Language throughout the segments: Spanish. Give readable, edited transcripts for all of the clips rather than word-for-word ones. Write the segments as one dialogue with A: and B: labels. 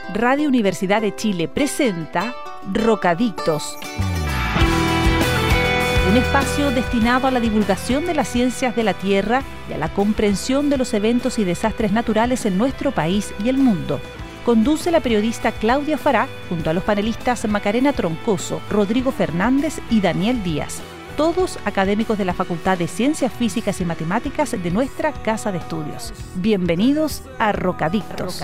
A: Radio Universidad de Chile presenta Rocadictos, un espacio destinado a la divulgación de las ciencias de la Tierra y a la comprensión de los eventos y desastres naturales en nuestro país y el mundo. Conduce la periodista Claudia Fará junto a los panelistas Macarena Troncoso, Rodrigo Fernández y Daniel Díaz, todos académicos de la Facultad de Ciencias Físicas y Matemáticas de nuestra Casa de Estudios. Bienvenidos a Rocadictos.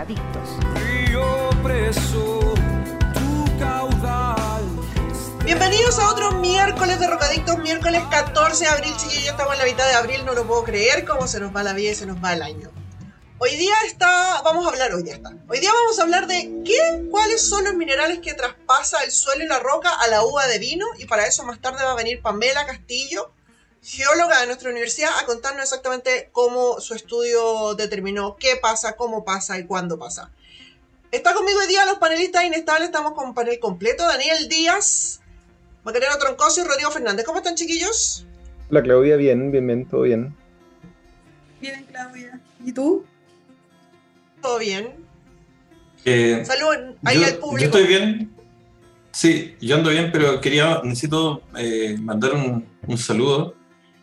B: Bienvenidos a otro miércoles de Rocadictos, miércoles 14 de abril, chiquillos, ya estamos en la mitad de abril, no lo puedo creer, cómo se nos va la vida y se nos va el año. Hoy día vamos a hablar de cuáles son los minerales que traspasa el suelo y la roca a la uva de vino, y para eso más tarde va a venir Pamela Castillo, geóloga de nuestra universidad, a contarnos exactamente cómo su estudio determinó qué pasa, cómo pasa y cuándo pasa. Está conmigo hoy día los panelistas inestables, estamos con un panel completo: Daniel Díaz, Macarena Troncoso y Rodrigo Fernández. ¿Cómo están, chiquillos?
C: Hola, Claudia, bien, todo bien.
B: Bien, Claudia. ¿Y tú? ¿Todo bien? Salud ahí al público.
D: Yo estoy bien. Sí, yo ando bien, pero necesito mandar un saludo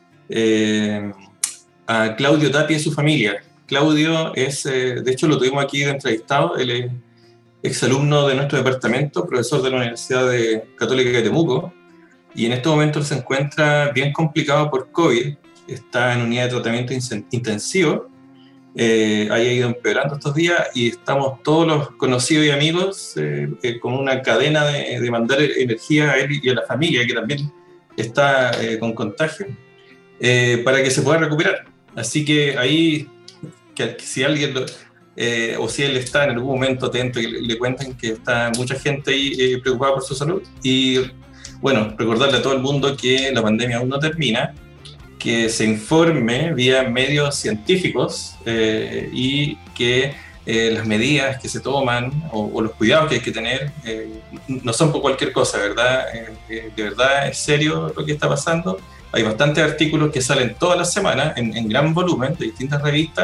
D: a Claudio Tapia y su familia. Claudio es, de hecho lo tuvimos aquí de entrevistado, él es exalumno de nuestro departamento, profesor de la Universidad Católica de Temuco, y en este momento él se encuentra bien complicado por COVID, está en unidad de tratamiento intensivo, haya ido empeorando estos días, y estamos todos los conocidos y amigos con una cadena de mandar energía a él y a la familia, que también está con contagio, para que se pueda recuperar. Así que ahí, que si alguien o si él está en algún momento atento y le cuentan que está mucha gente ahí preocupada por su salud, y bueno, recordarle a todo el mundo que la pandemia aún no termina, que se informe vía medios científicos y que las medidas que se toman o los cuidados que hay que tener no son por cualquier cosa, ¿verdad? De verdad es serio lo que está pasando. Hay bastantes artículos que salen todas las semanas en gran volumen de distintas revistas,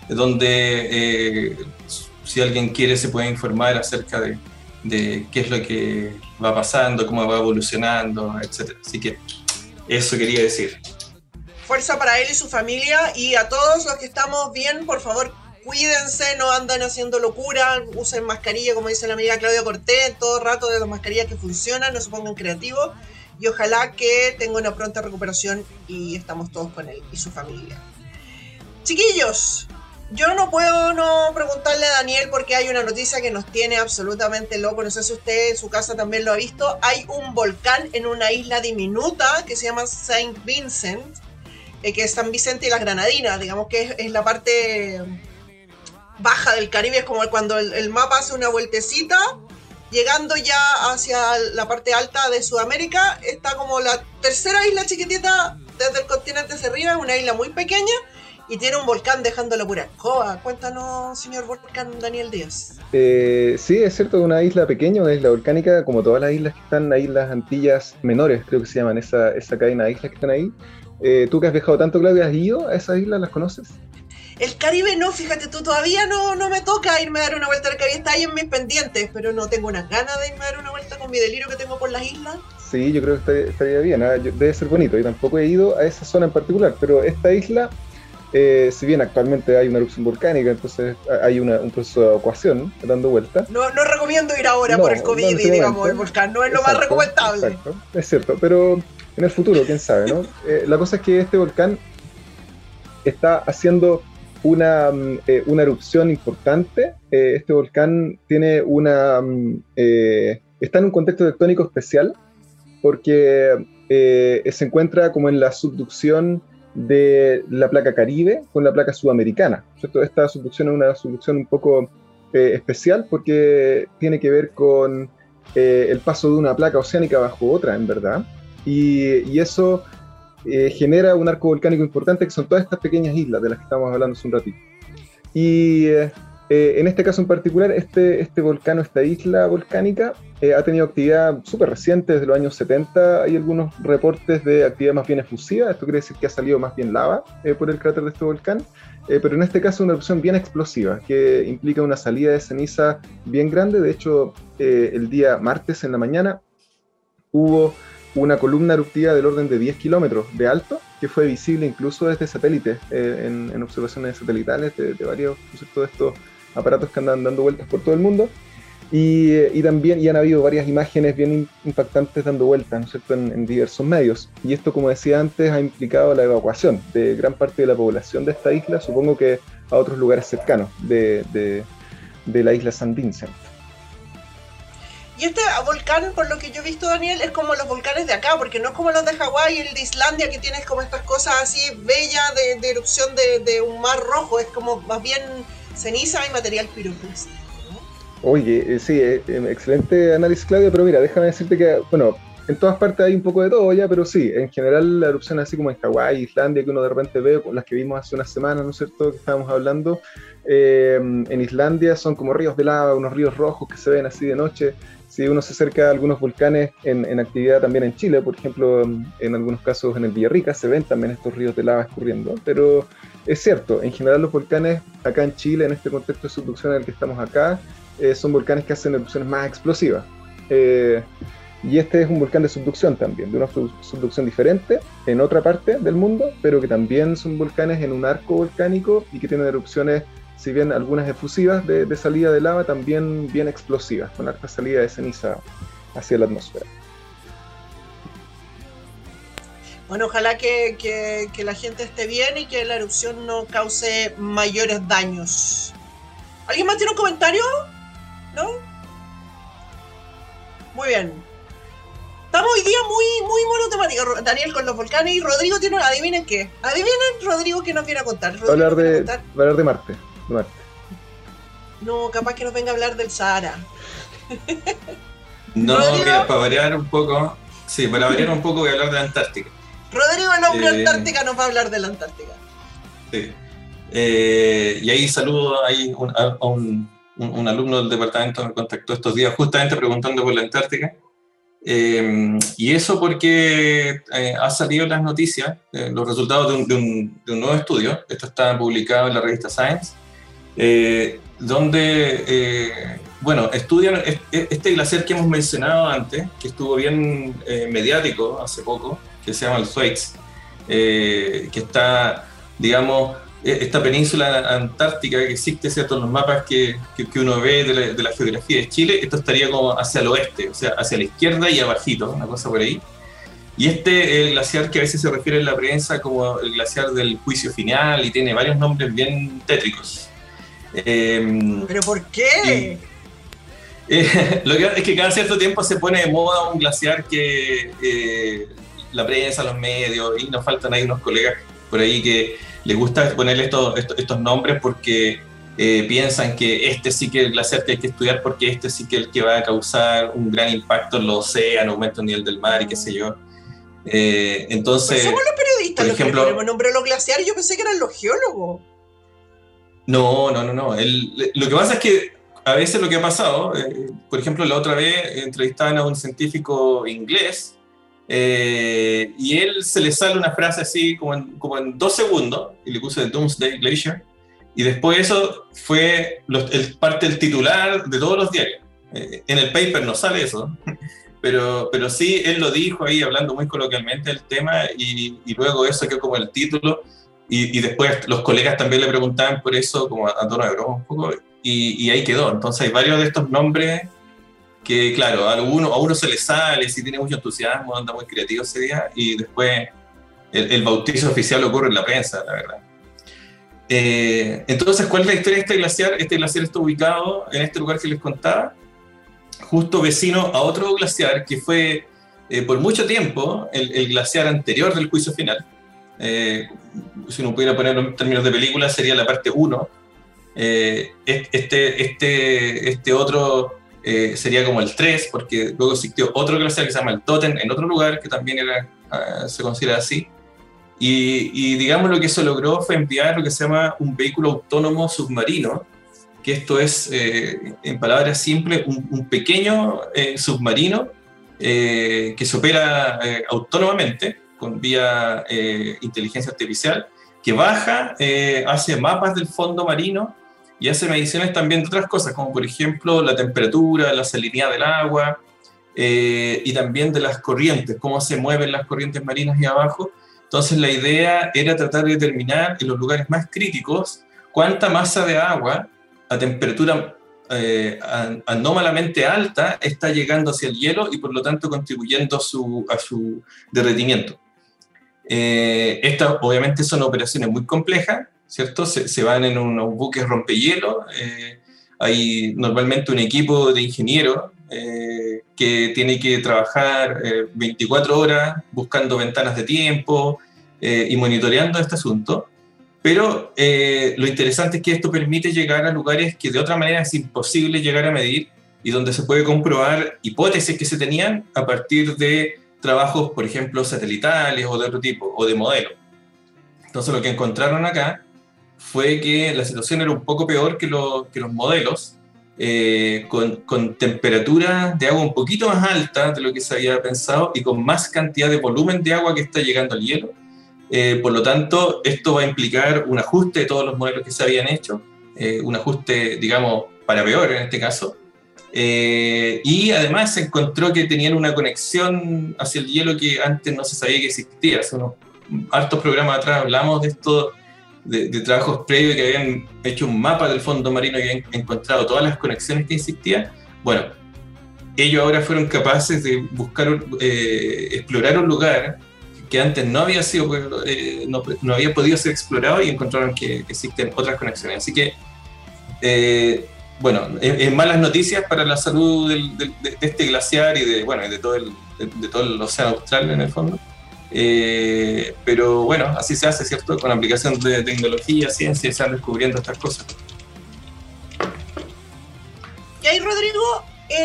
D: donde si alguien quiere se puede informar acerca de qué es lo que va pasando, cómo va evolucionando, etc. Así que eso quería decir.
B: Fuerza para él y su familia, y a todos los que estamos bien, por favor, cuídense, no anden haciendo locura, usen mascarilla, como dice la amiga Claudia Cortés, todo el rato, de las mascarillas que funcionan, no se pongan creativos, y ojalá que tenga una pronta recuperación y estamos todos con él y su familia. Chiquillos, yo no puedo no preguntarle a Daniel, porque hay una noticia que nos tiene absolutamente loco, no sé si usted en su casa también lo ha visto. Hay un volcán en una isla diminuta que se llama Saint Vincent, que es San Vicente y las Granadinas, digamos que es la parte baja del Caribe, es como cuando el mapa hace una vueltecita, llegando ya hacia la parte alta de Sudamérica, está como la tercera isla chiquitita desde el continente hacia arriba, es una isla muy pequeña, y tiene un volcán dejando la pura escoba. Cuéntanos, señor volcán Daniel Díaz.
C: Sí, es cierto, una isla pequeña, una isla volcánica, como todas las islas que están ahí, las Antillas Menores, creo que se llaman, esa cadena de islas que están ahí. Tú que has viajado tanto, Claudia, ¿has ido a esas islas? ¿Las conoces?
B: El Caribe no, fíjate tú, todavía no me toca irme a dar una vuelta al Caribe, está ahí en mis pendientes, pero no tengo unas ganas de irme a dar una vuelta con mi delirio que tengo por las islas. Sí,
C: yo creo que estaría bien, debe ser bonito. Yo tampoco he ido a esa zona en particular, pero esta isla, si bien actualmente hay una erupción volcánica, entonces hay un proceso de evacuación dando vuelta.
B: No recomiendo ir ahora por el COVID, digamos, el volcán, no es lo más recomendable.
C: Exacto, es cierto, pero en el futuro, quién sabe, ¿no? La cosa es que este volcán está haciendo una erupción importante. Este volcán tiene está en un contexto tectónico especial, porque se encuentra como en la subducción de la placa Caribe con la placa sudamericana, ¿cierto? Esta subducción es una subducción un poco especial, porque tiene que ver con el paso de una placa oceánica bajo otra, en verdad, y eso genera un arco volcánico importante, que son todas estas pequeñas islas de las que estamos hablando hace un ratito. Y en este caso en particular, este volcán, esta isla volcánica, ha tenido actividad súper reciente, desde los años 70. Hay algunos reportes de actividad más bien efusiva. Esto quiere decir que ha salido más bien lava por el cráter de este volcán, pero en este caso una erupción bien explosiva, que implica una salida de ceniza bien grande. De hecho, el día martes en la mañana hubo una columna eruptiva del orden de 10 kilómetros de alto, que fue visible incluso desde satélites, en observaciones satelitales de varios de estos aparatos que andan dando vueltas por todo el mundo, y también han habido varias imágenes bien impactantes dando vueltas, ¿no es cierto?, en diversos medios. Y esto, como decía antes, ha implicado la evacuación de gran parte de la población de esta isla, supongo que a otros lugares cercanos de la isla San Vincent.
B: Y este volcán, por lo que yo he visto, Daniel, es como los volcanes de acá, porque no es como los de Hawái y el de Islandia, que tienes como estas cosas así bellas de erupción de un mar rojo. Es como más bien ceniza y material piroclástico, ¿no?
C: Oye, sí, excelente análisis, Claudia, pero mira, déjame decirte que, bueno, en todas partes hay un poco de todo ya, pero sí, en general la erupción así como en Hawái, Islandia, que uno de repente ve, las que vimos hace unas semanas, ¿no es cierto?, que estábamos hablando, en Islandia son como ríos de lava, unos ríos rojos que se ven así de noche. Si uno se acerca a algunos volcanes en actividad también en Chile, por ejemplo, en algunos casos en el Villarrica, se ven también estos ríos de lava escurriendo. Pero es cierto, en general los volcanes acá en Chile, en este contexto de subducción en el que estamos acá, son volcanes que hacen erupciones más explosivas. Y este es un volcán de subducción también, de una subducción diferente en otra parte del mundo, pero que también son volcanes en un arco volcánico y que tienen erupciones, si bien algunas efusivas de salida de lava, también bien explosivas, con harta salida de ceniza hacia la atmósfera.
B: Bueno, ojalá que la gente esté bien y que la erupción no cause mayores daños. ¿Alguien más tiene un comentario? ¿No? Muy bien. Estamos hoy día muy monotemáticos, Daniel, con los volcanes, y Rodrigo tiene... ¿Adivinen qué? Adivinen, Rodrigo, ¿qué nos viene a contar?
C: Va a hablar de Marte.
B: No, capaz que nos venga a hablar del Sahara.
D: No, mira, para variar un poco, voy a hablar de la Antártica.
B: Rodrigo, el hombre Antártica, nos va a hablar de la Antártica.
D: Sí. Y ahí saludo a un alumno del departamento, me contactó estos días justamente preguntando por la Antártica. Y eso porque ha salido en las noticias los resultados de un nuevo estudio. Esto está publicado en la revista Science, donde estudian este glaciar que hemos mencionado antes, que estuvo bien mediático hace poco, que se llama el Thwaites, que está, digamos, esta península antártica que existe, ¿cierto?, en los mapas que uno ve de la geografía de Chile. Esto estaría como hacia el oeste, o sea, hacia la izquierda y abajito, una cosa por ahí. Y el glaciar que a veces se refiere en la prensa como el glaciar del juicio final, y tiene varios nombres bien tétricos.
B: ¿Pero por qué?
D: Lo que es que cada cierto tiempo se pone de moda un glaciar que la prensa, los medios, y nos faltan ahí unos colegas por ahí que les gusta ponerle estos nombres porque piensan que este sí que es el glaciar que hay que estudiar, porque este sí que es el que va a causar un gran impacto en los océanos, aumento del nivel del mar y qué sé yo. Entonces,
B: pues somos los periodistas,
D: por ejemplo,
B: los que ponemos nombre a los glaciares. Yo pensé que eran los geólogos.
D: No. Lo que pasa es que a veces lo que ha pasado, por ejemplo, la otra vez entrevistaban a un científico inglés, y él se le sale una frase así como en 2 segundos, y le puso de Doomsday Glacier, y después eso fue parte del titular de todos los diarios. En el paper no sale eso, pero sí él lo dijo ahí hablando muy coloquialmente del tema, y luego eso quedó como el título, y después los colegas también le preguntaban por eso como a tono de broma un poco, y ahí quedó. Entonces hay varios de estos nombres que, claro, a uno se le sale, si tiene mucho entusiasmo, anda muy creativo ese día, y después el bautizo oficial ocurre en la prensa, la verdad. Entonces, ¿cuál es la historia de este glaciar? Este glaciar está ubicado en este lugar que les contaba, justo vecino a otro glaciar que fue por mucho tiempo el glaciar anterior del juicio final. Si uno pudiera ponerlo en términos de película, sería la parte 1. Este otro sería como el 3, porque luego existió otro glaciar que se llama el Totten en otro lugar que también se considera así, y digamos lo que se logró fue enviar lo que se llama un vehículo autónomo submarino que esto es, en palabras simples, un pequeño submarino que se opera autónomamente con vía inteligencia artificial, que baja, hace mapas del fondo marino y hace mediciones también de otras cosas, como por ejemplo la temperatura, la salinidad del agua, y también de las corrientes, cómo se mueven las corrientes marinas ahí abajo. Entonces la idea era tratar de determinar en los lugares más críticos cuánta masa de agua a temperatura anómalamente alta está llegando hacia el hielo y por lo tanto contribuyendo a su derretimiento. Estas obviamente son operaciones muy complejas, ¿cierto? Se van en unos buques rompehielo, hay normalmente un equipo de ingenieros que tiene que trabajar 24 horas buscando ventanas de tiempo y monitoreando este asunto. Pero lo interesante es que esto permite llegar a lugares que de otra manera es imposible llegar a medir y donde se puede comprobar hipótesis que se tenían a partir de trabajos, por ejemplo, satelitales o de otro tipo, o de modelos. Entonces lo que encontraron acá fue que la situación era un poco peor que los modelos, con temperatura de agua un poquito más alta de lo que se había pensado y con más cantidad de volumen de agua que está llegando al hielo. Por lo tanto, esto va a implicar un ajuste de todos los modelos que se habían hecho, un ajuste, digamos, para peor en este caso. Y además se encontró que tenían una conexión hacia el hielo que antes no se sabía que existía. Hace unos hartos programas atrás hablamos de esto, de trabajos previos que habían hecho un mapa del fondo marino y habían encontrado todas las conexiones que existían. Bueno, ellos ahora fueron capaces de buscar, explorar un lugar que antes no había sido, no había podido ser explorado y encontraron que existen otras conexiones. Así que, bueno, es malas noticias para la salud de este glaciar y de todo el océano austral en el fondo. Pero bueno, así se hace, ¿cierto? Con aplicación de tecnología, ciencia, se van descubriendo estas cosas.
B: Y ahí, Rodrigo,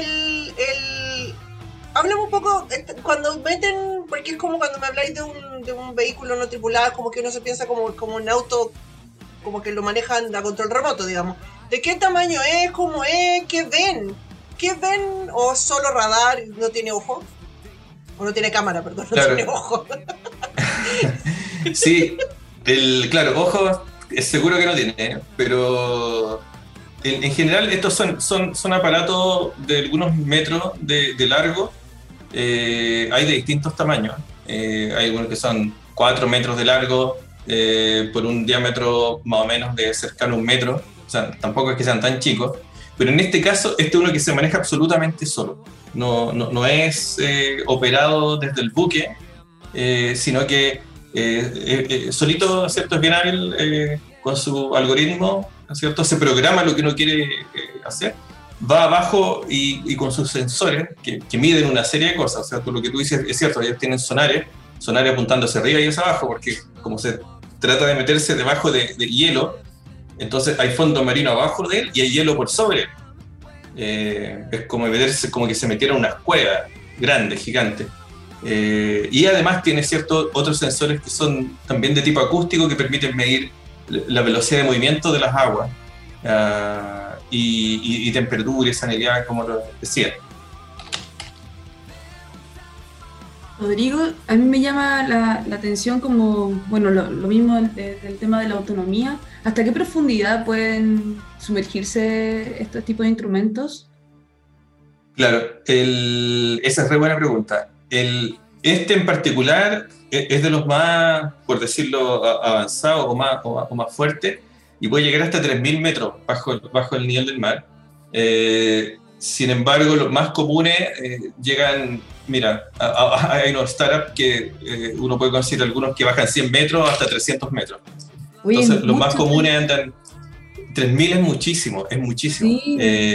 B: háblame un poco, cuando meten, porque es como cuando me habláis de un vehículo no tripulado, como que uno se piensa como un auto, como que lo manejan a control remoto, digamos. ¿De qué tamaño es? ¿Cómo es? ¿Qué ven? ¿Qué ven? ¿O solo radar? ¿No tiene ojo? ¿O no tiene cámara, perdón? No
D: claro.
B: Tiene ojo.
D: Sí, claro, ojo es seguro que no tiene, pero en general estos son aparatos de algunos metros de largo. Hay de distintos tamaños. Hay algunos que son 4 metros de largo por un diámetro más o menos de cercano a 1 metro. O sea, tampoco es que sean tan chicos. Pero en este caso, este es uno que se maneja absolutamente solo. No es operado desde el buque, sino que solito, ¿cierto? Es bien hábil con su algoritmo, ¿cierto? Se programa lo que uno quiere hacer, va abajo y con sus sensores que miden una serie de cosas. O sea, lo que tú dices es cierto, ellos tienen sonares apuntando hacia arriba y hacia abajo, porque como se trata de meterse debajo de hielo, entonces hay fondo marino abajo de él y hay hielo por sobre él. Es como meterse, como que se metiera en una cueva grande, gigante. Y además tiene ciertos otros sensores que son también de tipo acústico que permiten medir la velocidad de movimiento de las aguas y temperatura y salinidad, como lo decía.
E: Rodrigo, a mí me llama la atención como, bueno, lo mismo del tema de la autonomía. ¿Hasta qué profundidad pueden sumergirse estos tipos de instrumentos? Claro,
D: esa es re buena pregunta. Este en particular es de los más, por decirlo, avanzados o más fuertes, y puede llegar hasta 3.000 metros bajo el nivel del mar. Sin embargo, los más comunes llegan, mira, hay unos startups que uno puede conseguir algunos que bajan 100 metros hasta 300 metros. Oye, entonces, los más comunes andan... 3.000 es muchísimo. Sí.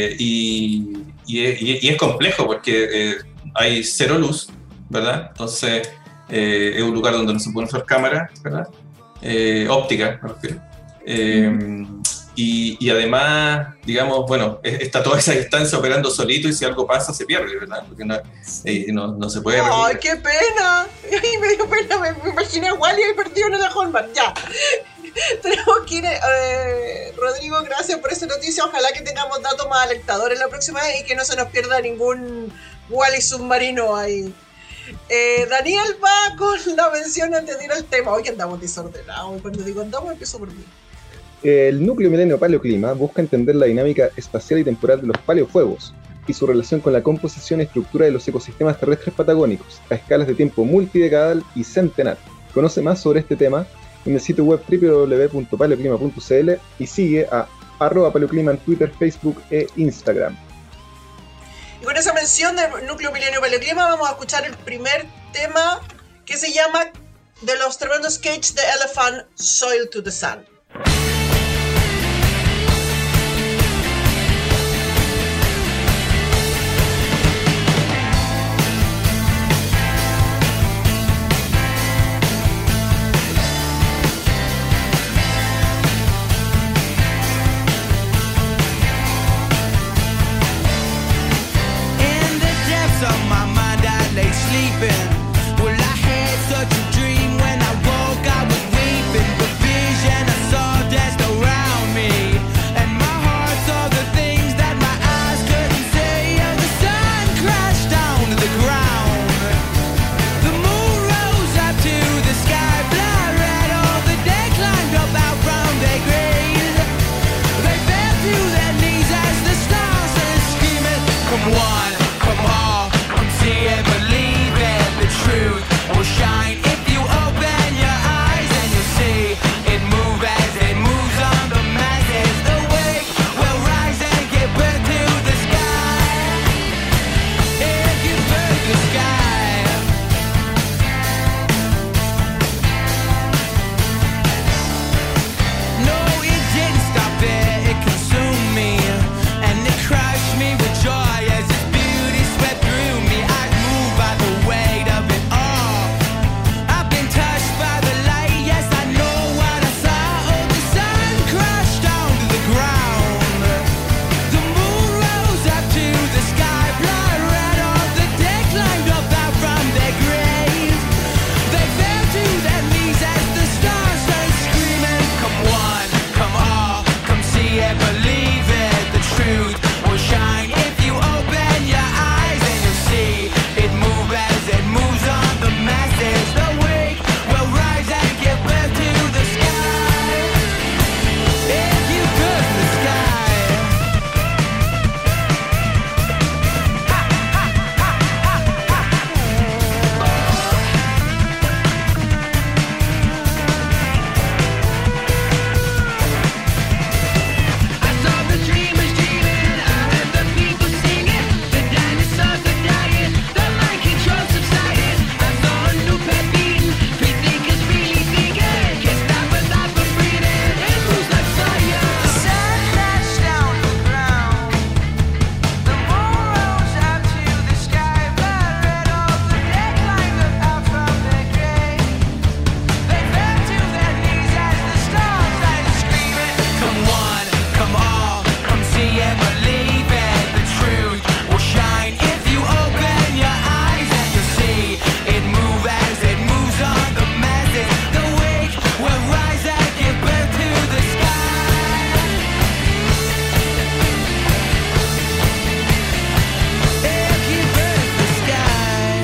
D: Y es complejo porque hay cero luz, ¿verdad? Entonces, es un lugar donde no se pueden usar cámaras, ¿verdad? Óptica, me refiero. Y además, digamos, bueno, está toda esa distancia operando solito y si algo pasa se pierde, ¿verdad? Porque no se puede...
B: ¡Ay, qué pena! Me dio pena, me imaginé a Wally ahí perdido en la Holman, ya. Tenemos que ir, Rodrigo, amigo, gracias por esa noticia. Ojalá que tengamos datos más alentadores la próxima vez y que no se nos pierda ningún Wally submarino ahí. Daniel va con la mención antes de ir al tema. Hoy que andamos desordenados. Cuando digo andamos, empiezo por mí.
C: El núcleo milenio paleoclima busca entender la dinámica espacial y temporal de los paleofuegos y su relación con la composición y estructura de los ecosistemas terrestres patagónicos a escalas de tiempo multidecadal y centenar. Conoce más sobre este tema en el sitio web www.paleoclima.cl y sigue a @paleoclima en Twitter, Facebook e Instagram.
B: Y con esa mención del núcleo milenio paleoclima vamos a escuchar el primer tema que se llama de los tremendos Cage the Elephant, Soil to the Sun.
F: Well, I had such a dream when I woke, I was weeping. The vision I saw danced around me, and my heart saw the things that my eyes couldn't see. And the sun crashed down to the ground. The moon rose up to the sky, blood red. All the dead climbed up out from their graves. They fell to their knees as the stars started screaming. Come on, come on, come see and believe. The truth will shine if you open your eyes, and you'll see it move as it moves on the masses. The wake will rise and give birth to the sky. It gives birth to the sky. No, it didn't stop there. It consumed me, and it crushed me with joy as its beauty swept through me. I moved by the weight of it all. I've been touched by the light, yes, I know what I saw. Oh, the sun crashed down to the ground. The moon rose up to the sky, blood red. All the dead climbed up out from their graves. They fell to their knees as the stars started screaming. Come on, come all, come see and believe it. The truth will shine if you open your eyes, and you'll see it move as it moves on the masses. The wake will rise and give birth to the sky. It gives birth to the sky. I saw the dreamers dreaming, I heard the people singing, the dinosaurs are dying, the mind control subsiding. I saw a new pet beating, free thinkers really thinking, can't stop a thought from breathing, it moves like fire. The sun crashed down to the ground, the moon rose up to the sky, blood red. All the dead climbed up out from their grave. They fell to their knees as the stars started screaming. Come on, come all, come see and believe it. The truth will shine if you open your eyes, and you'll see it move as it moves on the masses. The wake will rise and give birth to the sky. It gives birth to the sky.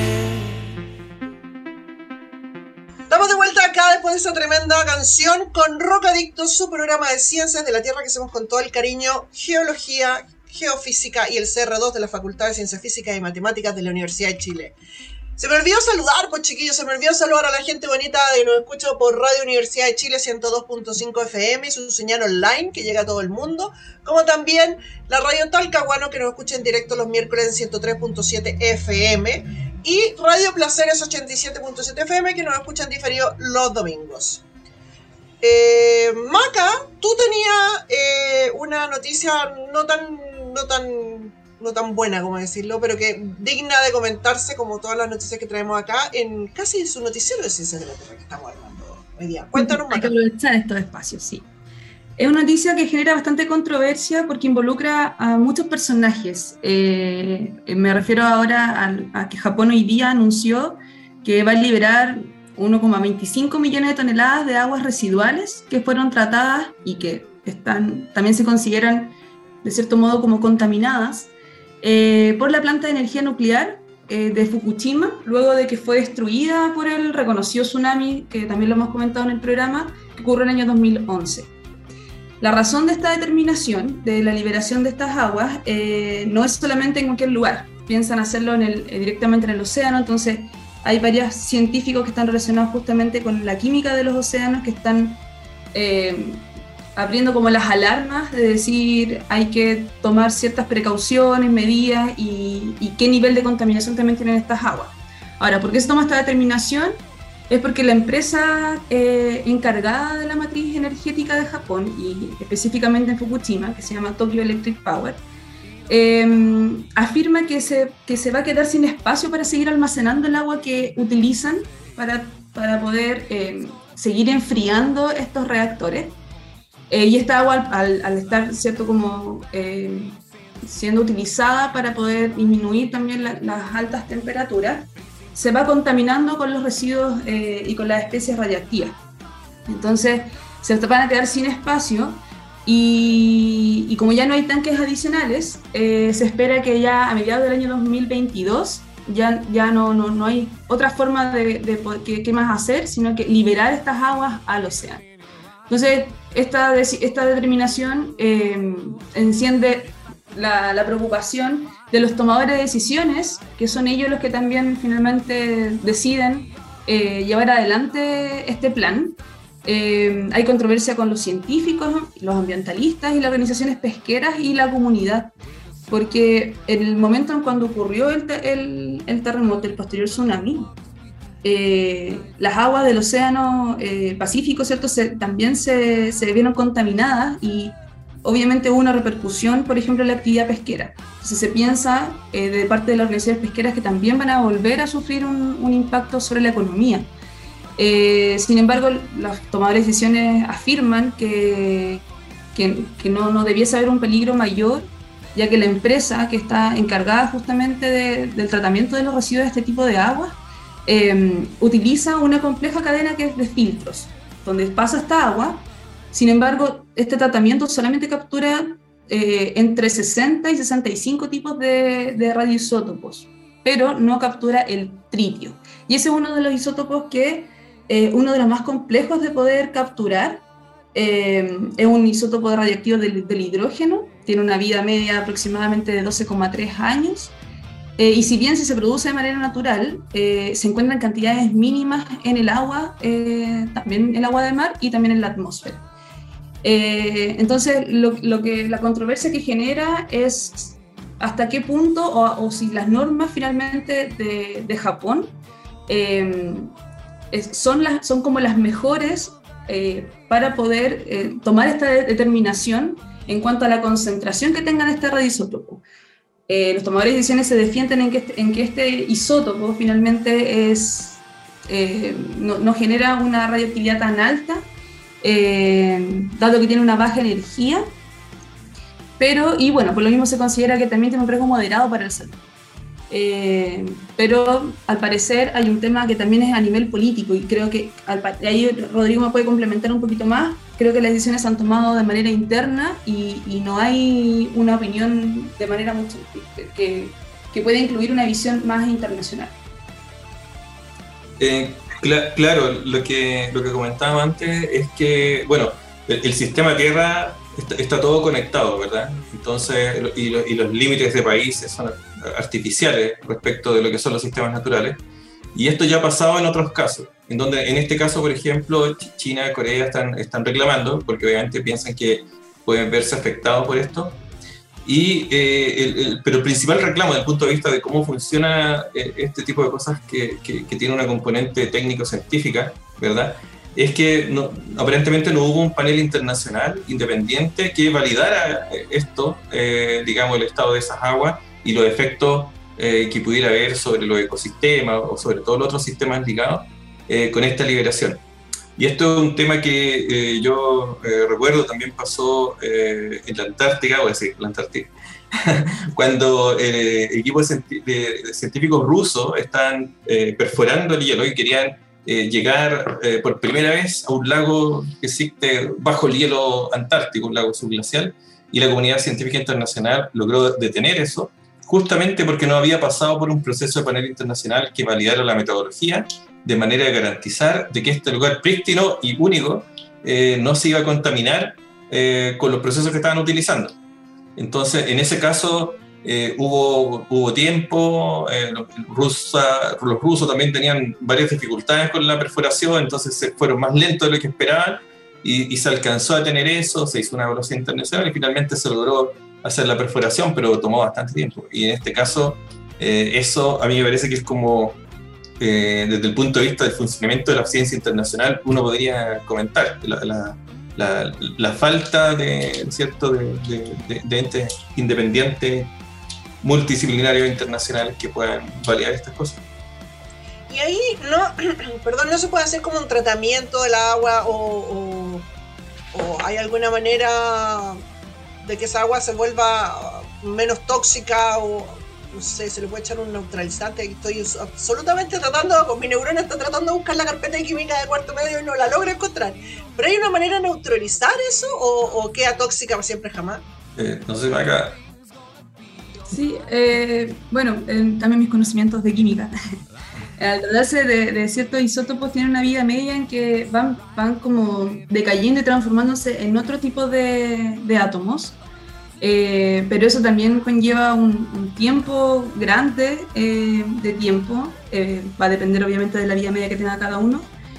B: Estamos de vuelta acá después de esa tremenda canción con Rock Adicto, su programa de ciencias de la Tierra que hacemos con todo el cariño, geología, geofísica y el CR2 de la Facultad de Ciencias Físicas y Matemáticas de la Universidad de Chile. Se me olvidó saludar, pues chiquillos, se me olvidó saludar a la gente bonita que nos escucha por Radio Universidad de Chile 102.5 FM y su señal online que llega a todo el mundo, como también la Radio Talcahuano que nos escucha en directo los miércoles en 103.7 FM y Radio Placeres 87.7 FM que nos escuchan diferido los domingos. Maca, tú tenías una noticia no tan buena, como decirlo, pero que digna de comentarse como todas las noticias que traemos acá en casi su noticiero de Ciencias de la Tierra que estamos armando hoy día. Cuéntanos, Maca.
E: Hay que aprovechar estos espacios, sí. Es una noticia que genera bastante controversia porque involucra a muchos personajes. Me refiero ahora a que Japón hoy día anunció que va a liberar 1,25 millones de toneladas de aguas residuales que fueron tratadas y que también se consideran de cierto modo como contaminadas por la planta de energía nuclear de Fukushima, luego de que fue destruida por el reconocido tsunami, que también lo hemos comentado en el programa, que ocurrió en el año 2011. La razón de esta determinación, de la liberación de estas aguas, no es solamente en cualquier lugar, piensan hacerlo directamente en el océano, entonces hay varios científicos que están relacionados justamente con la química de los océanos, que están abriendo como las alarmas de decir hay que tomar ciertas precauciones, medidas y qué nivel de contaminación también tienen estas aguas. Ahora, ¿por qué se toma esta determinación? Es porque la empresa encargada de la matriz energética de Japón, y específicamente en Fukushima, que se llama Tokyo Electric Power, afirma que se va a quedar sin espacio para seguir almacenando el agua que utilizan para poder seguir enfriando estos reactores. Y esta agua, al estar ¿cierto? Como, siendo utilizada para poder disminuir también las altas temperaturas, se va contaminando con los residuos y con las especies radiactivas. Entonces se van a quedar sin espacio y como ya no hay tanques adicionales, se espera que ya a mediados del año 2022 ya no hay otra forma de qué más hacer, sino que liberar estas aguas al océano. Entonces esta determinación enciende la preocupación de los tomadores de decisiones, que son ellos los que también finalmente deciden llevar adelante este plan. Hay controversia con los científicos, los ambientalistas y las organizaciones pesqueras y la comunidad, porque en el momento en cuando ocurrió el terremoto, el posterior tsunami, las aguas del océano Pacífico, ¿cierto? También se vieron contaminadas y obviamente hubo una repercusión, por ejemplo, en la actividad pesquera. Entonces se piensa de parte de las organizaciones pesqueras que también van a volver a sufrir un impacto sobre la economía. Sin embargo, los tomadores de decisiones afirman que no debiese haber un peligro mayor, ya que la empresa que está encargada justamente del tratamiento de los residuos de este tipo de aguas utiliza una compleja cadena que es de filtros, donde pasa esta agua. Sin embargo, este tratamiento solamente captura entre 60 y 65 tipos de radioisótopos, pero no captura el tritio. Y ese es uno de los isótopos que uno de los más complejos de poder capturar. Es un isótopo radioactivo del hidrógeno, tiene una vida media aproximadamente de 12,3 años, y si bien se produce de manera natural, se encuentran cantidades mínimas en el agua, también en el agua de mar y también en la atmósfera. Entonces la controversia que genera es hasta qué punto o si las normas finalmente de Japón son como las mejores para poder tomar esta determinación en cuanto a la concentración que tengan este radioisótopo. Los tomadores de decisiones se defienden en que este isótopo finalmente no genera una radioactividad tan alta, dado que tiene una baja energía, y bueno, por lo mismo se considera que también tiene un riesgo moderado para el salud. Pero al parecer hay un tema que también es a nivel político, y creo que ahí Rodrigo me puede complementar un poquito más. Creo que las decisiones se han tomado de manera interna y no hay una opinión de manera mucho que pueda incluir una visión más internacional.
D: Claro, lo que comentaba antes es que, bueno, el sistema Tierra está todo conectado, ¿verdad? Entonces, y los límites de países son artificiales respecto de lo que son los sistemas naturales. Y esto ya ha pasado en otros casos, en donde en este caso, por ejemplo, China y Corea están reclamando, porque obviamente piensan que pueden verse afectados por esto. Pero el principal reclamo desde el punto de vista de cómo funciona este tipo de cosas que tiene una componente técnico-científica, ¿verdad?, es que aparentemente no hubo un panel internacional independiente que validara esto, digamos, el estado de esas aguas y los efectos que pudiera haber sobre los ecosistemas o sobre todos los otros sistemas ligados con esta liberación. Y esto es un tema que yo recuerdo también pasó en la Antártica, cuando equipos de científicos rusos están perforando el hielo y querían llegar por primera vez a un lago que existe bajo el hielo antártico, un lago subglacial, y la comunidad científica internacional logró detener eso, justamente porque no había pasado por un proceso de panel internacional que validara la metodología, de manera de garantizar de que este lugar prístino y único no se iba a contaminar con los procesos que estaban utilizando. Entonces, en ese caso, hubo tiempo, los rusos también tenían varias dificultades con la perforación, entonces se fueron más lentos de lo que esperaban, y se alcanzó a tener eso, se hizo una evaluación internacional y finalmente se logró hacer la perforación, pero tomó bastante tiempo. Y en este caso, eso a mí me parece que es como, desde el punto de vista del funcionamiento de la ciencia internacional, uno podría comentar la falta de, ¿cierto?, de entes independientes, multidisciplinarios internacionales que puedan validar estas cosas.
B: Y ahí, no se puede hacer como un tratamiento del agua o hay alguna manera de que esa agua se vuelva menos tóxica o, no sé, se le puede echar un neutralizante. Estoy absolutamente con mi neurona está tratando de buscar la carpeta de química de cuarto medio y no la logro encontrar. ¿Pero hay una manera de neutralizar eso o queda tóxica para siempre jamás?
D: No sé, acá.
E: Sí, bueno, también mis conocimientos de química. Al tratarse de ciertos isótopos, tienen una vida media en que van como decayendo y transformándose en otro tipo de átomos, pero eso también conlleva un tiempo grande de tiempo, va a depender obviamente de la vida media que tenga cada uno.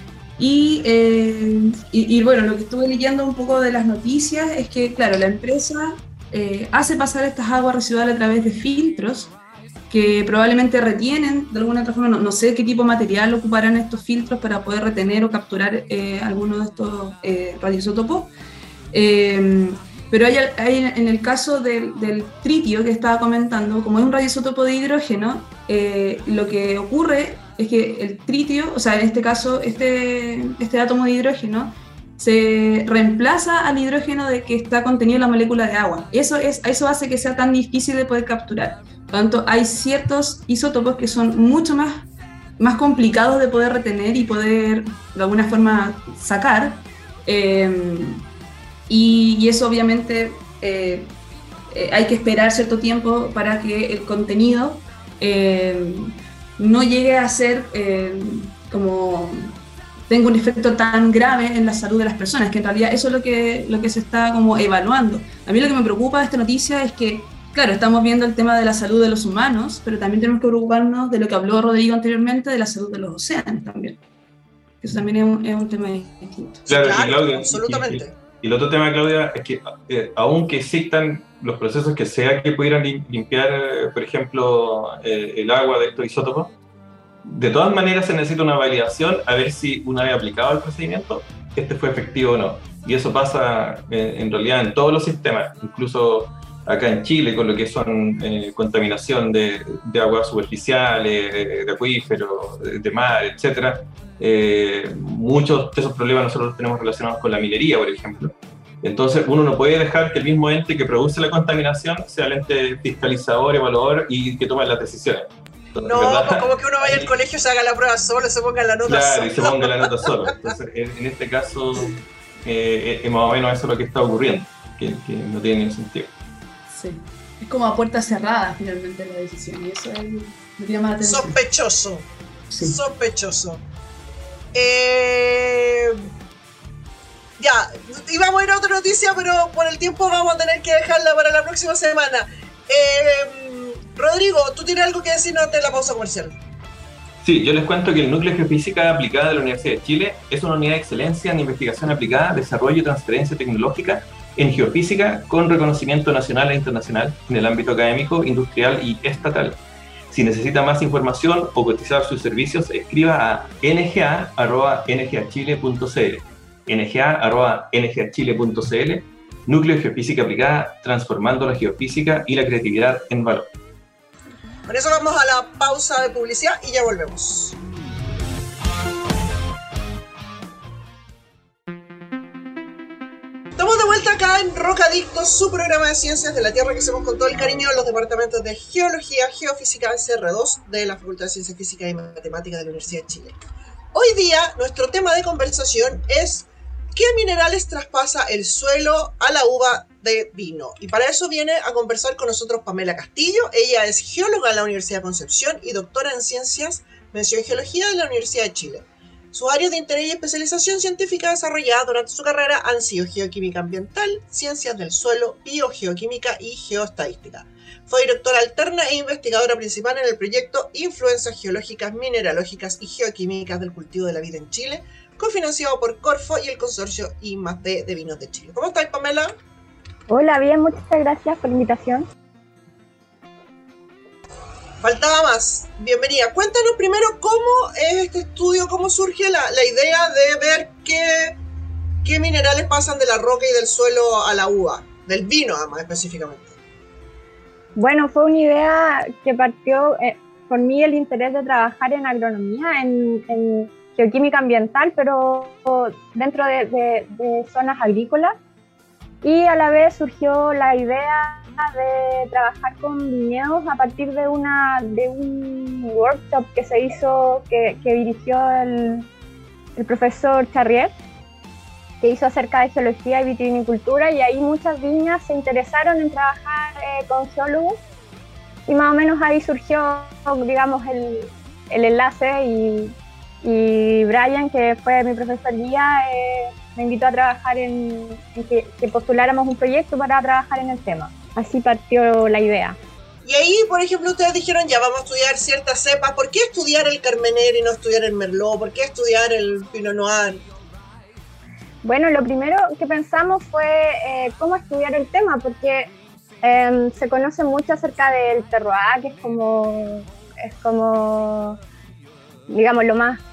E: Y bueno, lo que estuve leyendo un poco de las noticias es que, claro, la empresa hace pasar estas aguas residuales a través de filtros que probablemente retienen de alguna otra forma, no sé qué tipo de material ocuparán estos filtros para poder retener o capturar algunos de estos radioisótopos. Pero hay en el caso del tritio que estaba comentando, como es un radioisótopo de hidrógeno, lo que ocurre es que el tritio, o sea, en este caso, este átomo de hidrógeno, se reemplaza al hidrógeno que está contenido en la molécula de agua. Eso hace que sea tan difícil de poder capturar. Por lo tanto, hay ciertos isótopos que son mucho más complicados de poder retener y poder, de alguna forma, sacar. Y eso, obviamente, hay que esperar cierto tiempo para que el contenido no llegue a ser como tenga un efecto tan grave en la salud de las personas, que en realidad eso es lo que se está como evaluando. A mí lo que me preocupa de esta noticia es que, claro, estamos viendo el tema de la salud de los humanos, pero también tenemos que preocuparnos de lo que habló Rodrigo anteriormente, de la salud de los océanos también. Eso también es un tema distinto.
D: Claro,
B: Claro,
D: y Claudia,
B: absolutamente.
D: y el otro tema, Claudia, es que aunque existan los procesos que sea que pudieran limpiar, por ejemplo, el agua de estos isótopos, de todas maneras se necesita una validación a ver si una vez aplicado el procedimiento, este fue efectivo o no. Y eso pasa en realidad en todos los sistemas, incluso acá en Chile con lo que son contaminación de aguas superficiales, de acuíferos, de mar, etc. Muchos de esos problemas nosotros los tenemos relacionados con la minería, por ejemplo. Entonces uno no puede dejar que el mismo ente que produce la contaminación sea el ente fiscalizador, evaluador y que tome las decisiones.
B: No, pues como que uno vaya al colegio, se haga la prueba solo, se ponga la nota
D: claro,
B: solo.
D: y se ponga la nota solo. Entonces, en este caso, más o menos eso es lo que está ocurriendo, que no tiene ningún sentido.
E: Sí. Es como a puerta cerrada finalmente la decisión, y eso me llama la atención.
B: Sospechoso.
E: Sí.
B: Sospechoso. Ya, íbamos a ir a otra noticia, pero por el tiempo vamos a tener que dejarla para la próxima semana. Rodrigo, ¿tú tienes algo que decir antes de la pausa comercial?
D: Sí, yo les cuento que el Núcleo de Geofísica Aplicada de la Universidad de Chile es una unidad de excelencia en investigación aplicada, desarrollo y transferencia tecnológica en geofísica con reconocimiento nacional e internacional en el ámbito académico, industrial y estatal. Si necesita más información o cotizar sus servicios, escriba a nga@nghachile.cl. nga@nghachile.cl. Núcleo de Geofísica Aplicada, transformando la geofísica y la creatividad en valor.
B: Con eso vamos a la pausa de publicidad y ya volvemos. Estamos de vuelta acá en Rocadictos, su programa de ciencias de la Tierra que hacemos con todo el cariño en los departamentos de Geología, Geofísica, SR2 de la Facultad de Ciencias Físicas y Matemáticas de la Universidad de Chile. Hoy día nuestro tema de conversación es ¿qué minerales traspasa el suelo a la uva de vino? Y para eso viene a conversar con nosotros Pamela Castillo. Ella es geóloga en la Universidad de Concepción y doctora en Ciencias, mención Geología de la Universidad de Chile. Sus áreas de interés y especialización científica desarrolladas durante su carrera han sido geoquímica ambiental, ciencias del suelo, biogeoquímica y geoestadística. Fue directora alterna e investigadora principal en el proyecto Influencias Geológicas, Mineralógicas y Geoquímicas del Cultivo de la Vida en Chile, cofinanciado por Corfo y el consorcio I+D de Vinos de Chile. ¿Cómo estás, Pamela?
G: Hola, bien, muchas gracias por la invitación.
B: Faltaba más. Bienvenida. Cuéntanos primero cómo es este estudio, cómo surge la idea de ver qué minerales pasan de la roca y del suelo a la uva, del vino además específicamente.
G: Bueno, fue una idea que partió por mí el interés de trabajar en agronomía, en geoquímica ambiental, pero dentro de zonas agrícolas. Y a la vez surgió la idea de trabajar con viñedos a partir de un workshop que se hizo, que dirigió el profesor Charrier, que hizo acerca de geología y vitivinicultura, y ahí muchas viñas se interesaron en trabajar con geólogos, y más o menos ahí surgió, digamos, el enlace, y Brian, que fue mi profesor guía, me invitó a trabajar en que postuláramos un proyecto para trabajar en el tema. Así partió la idea.
B: Y ahí, por ejemplo, ustedes dijeron, ya vamos a estudiar ciertas cepas. ¿Por qué estudiar el Carmener y no estudiar el Merlot? ¿Por qué estudiar el Pinot Noir?
G: Bueno, lo primero que pensamos fue cómo estudiar el tema, porque se conoce mucho acerca del terroir, que es como digamos, lo más...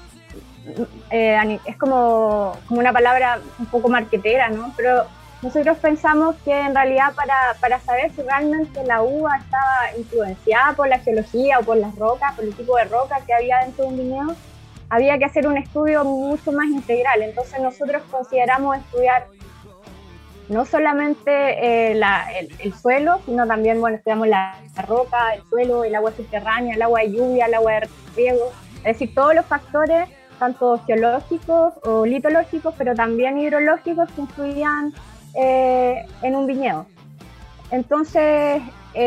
G: es como una palabra un poco marquetera, ¿no? Pero nosotros pensamos que en realidad para saber si realmente la uva estaba influenciada por la geología o por las rocas, por el tipo de roca que había dentro de un viñedo, había que hacer un estudio mucho más integral. Entonces nosotros consideramos estudiar no solamente el suelo, sino también, bueno, estudiamos la roca, el suelo, el agua subterránea, el agua de lluvia, el agua de riego, es decir, todos los factores, tanto geológicos o litológicos, pero también hidrológicos que influían en un viñedo. Entonces,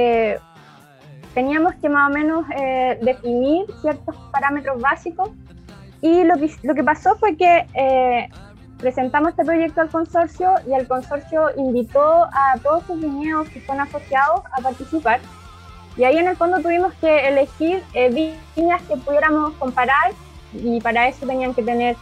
G: teníamos que más o menos definir ciertos parámetros básicos, y lo que pasó fue que presentamos este proyecto al consorcio, y el consorcio invitó a todos sus viñedos que son asociados a participar, y ahí en el fondo tuvimos que elegir viñas que pudiéramos comparar, y para eso tenían que tener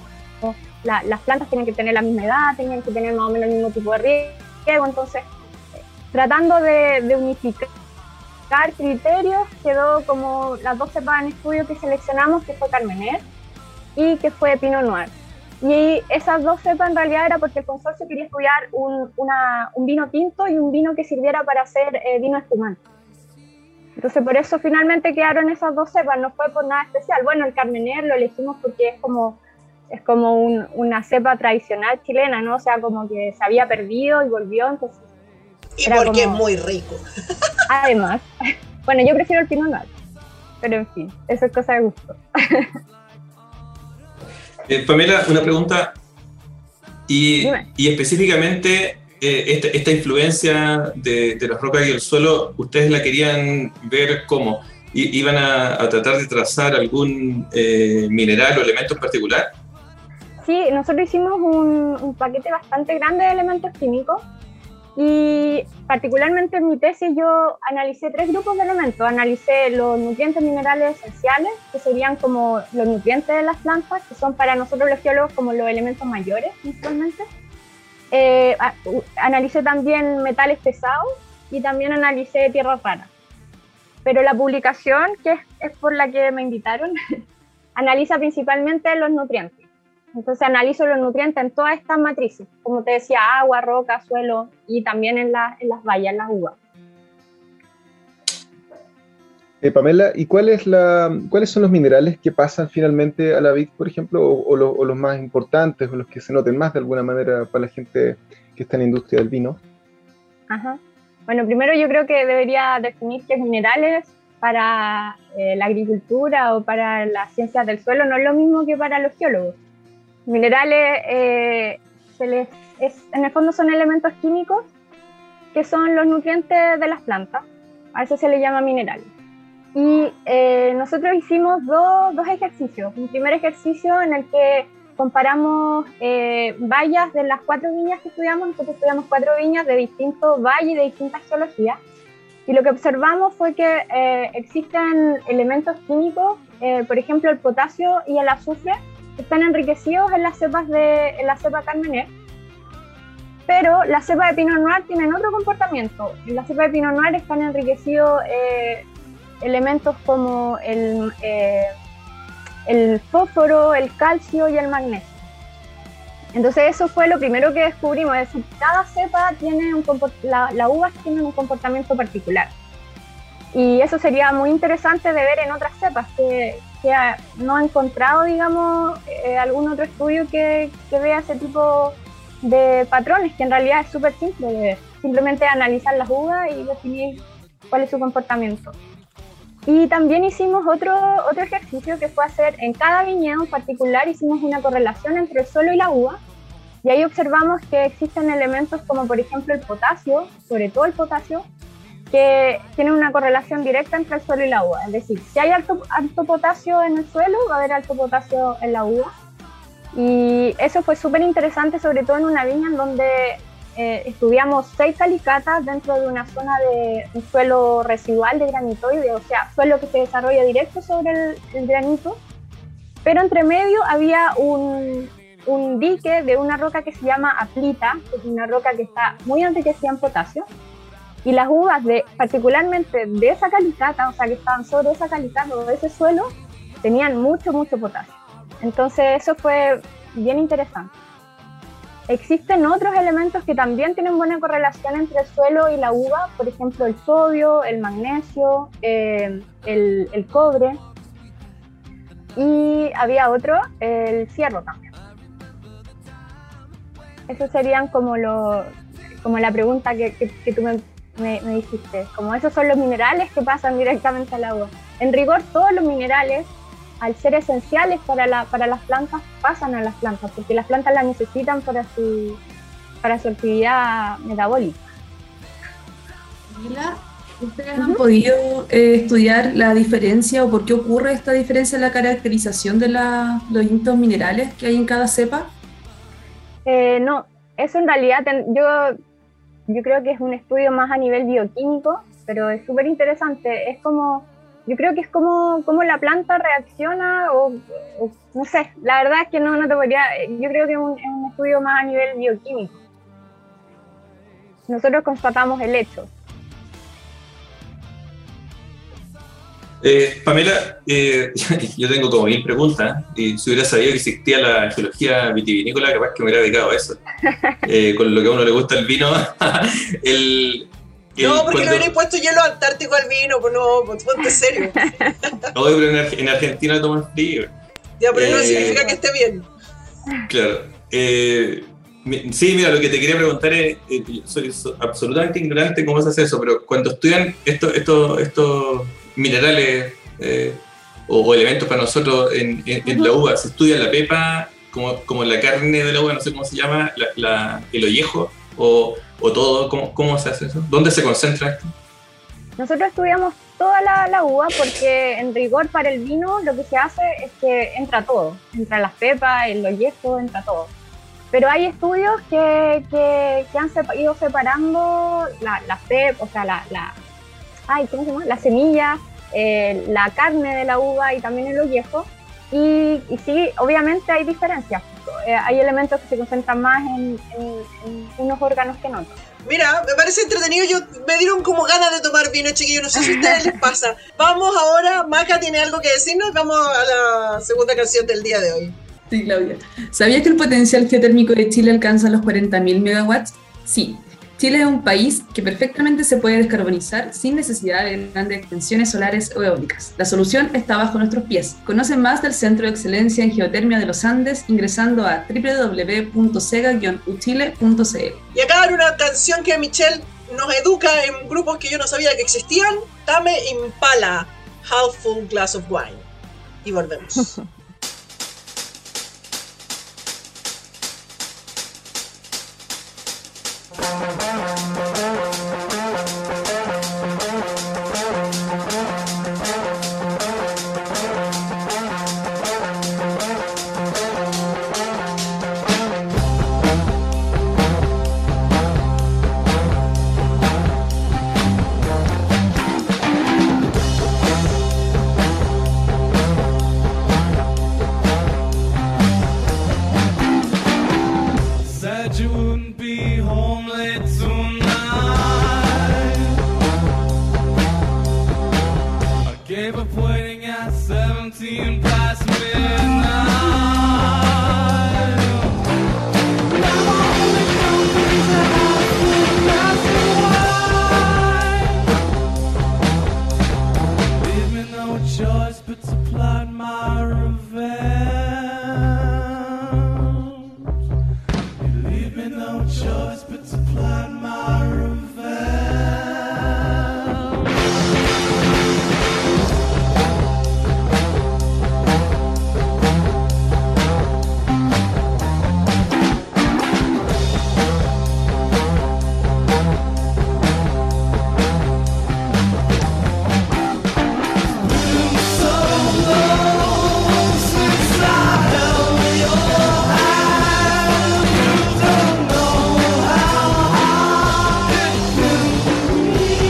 G: las plantas tenían que tener la misma edad, tenían que tener más o menos el mismo tipo de riego. Entonces, tratando de unificar criterios, quedó como las dos cepas en estudio que seleccionamos, que fue Carmener y que fue Pinot Noir. Y esas dos cepas en realidad era porque el consorcio quería estudiar un vino tinto y un vino que sirviera para hacer vino espumante. Entonces por eso finalmente quedaron esas dos cepas, no fue por nada especial. Bueno, el Carmener lo elegimos porque es como una cepa tradicional chilena, ¿no? O sea, como que se había perdido y volvió, entonces...
B: Y porque es muy rico.
G: Además, bueno, yo prefiero el Pinot Noir, pero en fin, eso es cosa de gusto.
D: Pamela, una pregunta, y específicamente esta influencia de las rocas y el suelo, ¿ustedes la querían ver cómo? ¿Iban a tratar de trazar algún mineral o elemento en particular?
G: Sí, nosotros hicimos un paquete bastante grande de elementos químicos, y particularmente en mi tesis yo analicé 3 grupos de elementos. Analicé los nutrientes minerales esenciales, que serían como los nutrientes de las plantas, que son para nosotros los geólogos como los elementos mayores principalmente. Analicé también metales pesados y también analicé tierras raras. Pero la publicación, que es por la que me invitaron, analiza principalmente los nutrientes. Entonces analizo los nutrientes en todas estas matrices, como te decía, agua, roca, suelo, y también en las bayas, en las uvas.
C: Pamela, ¿y cuáles son los minerales que pasan finalmente a la vid, por ejemplo, o los más importantes, o los que se noten más de alguna manera para la gente que está en la industria del vino?
G: Ajá. Bueno, primero yo creo que debería definir qué minerales para la agricultura o para las ciencias del suelo no es lo mismo que para los geólogos. Minerales en el fondo son elementos químicos que son los nutrientes de las plantas, a eso se le llama minerales. Y nosotros hicimos dos ejercicios. Un primer ejercicio en el que comparamos vallas de las 4 viñas que estudiamos. Nosotros estudiamos 4 viñas de distintos valles y de distintas geologías. Y lo que observamos fue que existen elementos químicos, por ejemplo el potasio y el azufre, que están enriquecidos en las cepa Carmener. Pero las cepas de Pinot Noir tienen otro comportamiento. En la cepa de Pinot Noir están enriquecidos elementos como el fósforo, el calcio y el magnesio. Entonces eso fue lo primero que descubrimos, es decir, cada cepa tiene la uva tiene un comportamiento particular. Y eso sería muy interesante de ver en otras cepas, que no he encontrado, digamos, algún otro estudio que vea ese tipo de patrones, que en realidad es súper simple de ver. Simplemente analizar las uvas y definir cuál es su comportamiento. Y también hicimos otro ejercicio que fue hacer en cada viñedo en particular, hicimos una correlación entre el suelo y la uva, y ahí observamos que existen elementos como por ejemplo el potasio, sobre todo el potasio, que tienen una correlación directa entre el suelo y la uva. Es decir, si hay alto potasio en el suelo, va a haber alto potasio en la uva. Y eso fue súper interesante, sobre todo en una viña en donde estudiamos 6 calicatas dentro de una zona de un suelo residual de granitoide, o sea, suelo que se desarrolla directo sobre el granito, pero entre medio había un dique de una roca que se llama aplita, que es una roca que está muy enriquecida en potasio, y las uvas particularmente de esa calicata, o sea, que estaban sobre esa calicata o de ese suelo, tenían mucho potasio. Entonces eso fue bien interesante. Existen otros elementos que también tienen buena correlación entre el suelo y la uva, por ejemplo el sodio, el magnesio, el cobre, y había otro, el fierro también. Esos serían como la pregunta que tú me dijiste, como esos son los minerales que pasan directamente al agua. En rigor todos los minerales, al ser esenciales para las plantas, pasan a las plantas, porque las plantas las necesitan para su actividad metabólica.
E: Camila, ¿ustedes han podido estudiar la diferencia o por qué ocurre esta diferencia en la caracterización de los distintos minerales que hay en cada cepa?
G: No, eso en realidad yo creo que es un estudio más a nivel bioquímico, pero es súper interesante. Yo creo que es como la planta reacciona o no sé, la verdad es que no te podría, yo creo que es un estudio más a nivel bioquímico. Nosotros constatamos el hecho.
D: Pamela, yo tengo como 1000 preguntas, y si hubiera sabido que existía la geología vitivinícola, capaz que me hubiera dedicado a eso. Con lo que a uno le gusta el vino.
B: No, porque le hubieran puesto hielo antártico al vino, pues no, pues ponte serio.
D: No, pero en Argentina toman frío.
B: Ya, pero no significa que esté bien.
D: Claro. Sí, mira, lo que te quería preguntar es, soy absolutamente ignorante cómo se hace eso, pero cuando estudian estos minerales o elementos para nosotros en la uva, ¿se estudia la pepa como la carne de la uva, no sé cómo se llama, el ollejo o todo? ¿Cómo se hace eso? ¿Dónde se concentra esto?
G: Nosotros estudiamos toda la uva porque en rigor para el vino lo que se hace es que entra todo, entra las pepas, el ollejo, entra todo. Pero hay estudios que han ido separando la cepa, o sea, ¿cómo se llama? La semilla, la carne de la uva y también el ollejo. Y sí, obviamente hay diferencias. Hay elementos que se concentran más en unos órganos que en otros.
B: Mira, me parece entretenido. Me dieron como ganas de tomar vino, chiquillos. No sé si a ustedes les pasa. Vamos ahora, Maca tiene algo que decirnos. Vamos a la segunda canción del día de hoy.
E: Sí, Claudia. ¿Sabías que el potencial geotérmico de Chile alcanza los 40.000 megawatts? Sí. Chile es un país que perfectamente se puede descarbonizar sin necesidad de grandes extensiones solares o eólicas. La solución está bajo nuestros pies. Conoce más del Centro de Excelencia en Geotermia de los Andes ingresando a www.sega-uchile.cl.
B: Y acá hay una canción que Michelle nos educa en grupos que yo no sabía que existían. Tame Impala, Half Full Glass of Wine. Y volvemos.
F: Said you wouldn't be home late tonight. I gave up waiting at 17 past midnight. Now I only come to have one glass of wine. Leave me no choice but to plot my revenge. No choice but to plan my revenge. Been so long since I held your hand. You don't know how it can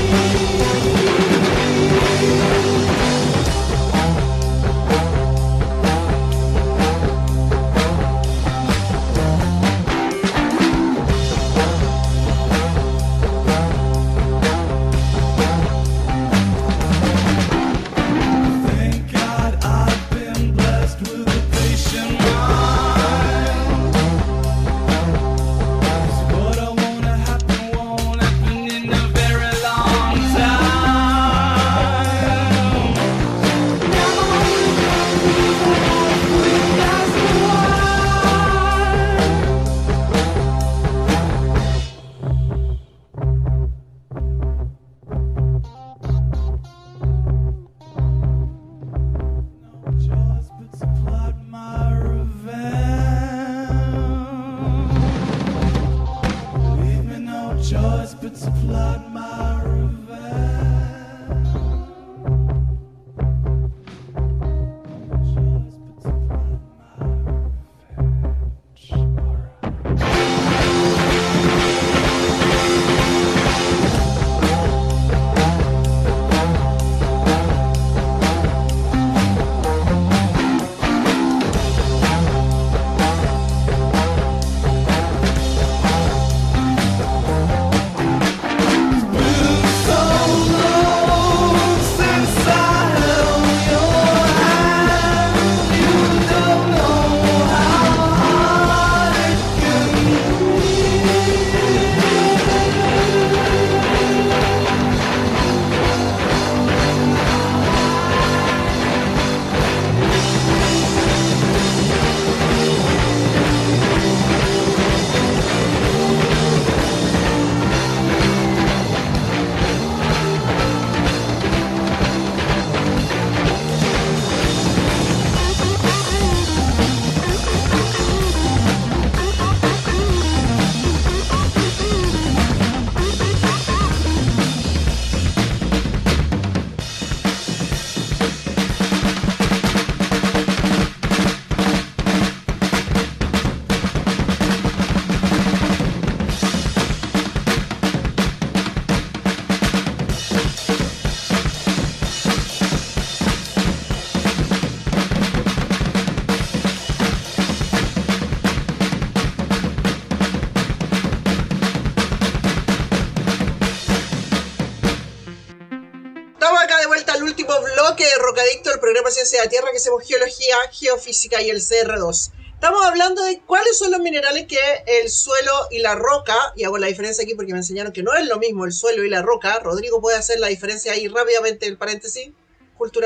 F: Thank God I've been blessed with a patient mind. 'Cause what I wanna happen won't happen in a very long time. Now that's no choice but to plot my revenge. Leave me no choice but to plot my revenge. No choice but to plot my revenge. Alright.
B: bloque de Rocadicto, el programa Ciencia de la Tierra, que hacemos geología, geofísica y el CR2. Estamos hablando de cuáles son los minerales que el suelo y la roca, y hago la diferencia aquí porque me enseñaron que no es lo mismo el suelo y la roca. Rodrigo puede hacer la diferencia ahí rápidamente, el paréntesis cultural.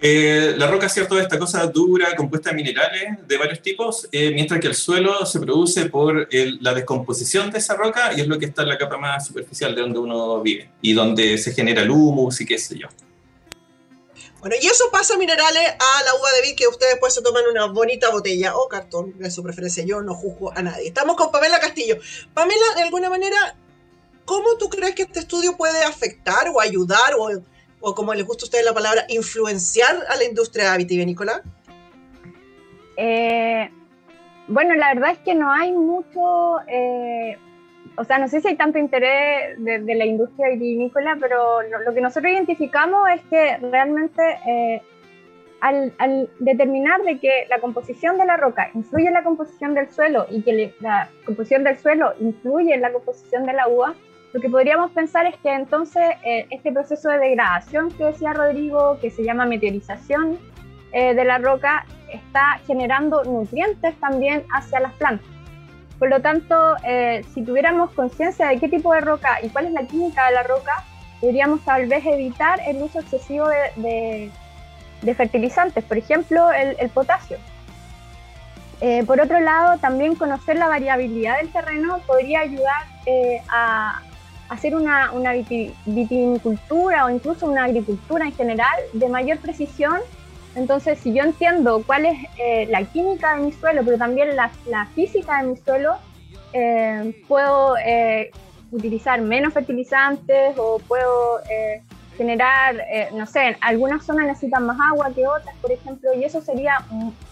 D: La roca, cierto, es esta cosa dura, compuesta de minerales de varios tipos, mientras que el suelo se produce por la descomposición de esa roca y es lo que está en la capa más superficial de donde uno vive y donde se genera el humus y qué sé yo.
B: Bueno, y eso pasa minerales a la uva de vid que ustedes después se toman una bonita botella o cartón, de su preferencia. Yo no juzgo a nadie. Estamos con Pamela Castillo. Pamela, de alguna manera, ¿cómo tú crees que este estudio puede afectar o ayudar o como les gusta a ustedes la palabra, influenciar a la industria vitivinícola?
G: Bueno, la verdad es que no hay mucho, o sea, no sé si hay tanto interés de la industria vitivinícola, pero lo que nosotros identificamos es que realmente al determinar de que la composición de la roca influye en la composición del suelo y que la composición del suelo influye en la composición de la uva, lo que podríamos pensar es que entonces este proceso de degradación que decía Rodrigo, que se llama meteorización de la roca, está generando nutrientes también hacia las plantas. Por lo tanto, si tuviéramos conciencia de qué tipo de roca y cuál es la química de la roca, podríamos tal vez evitar el uso excesivo de fertilizantes, por ejemplo, el potasio. Por otro lado, también conocer la variabilidad del terreno podría ayudar a hacer una vitivinicultura o incluso una agricultura en general de mayor precisión. Entonces, si yo entiendo cuál es la química de mi suelo, pero también la física de mi suelo, puedo utilizar menos fertilizantes o puedo generar, no sé, algunas zonas necesitan más agua que otras, por ejemplo, y eso sería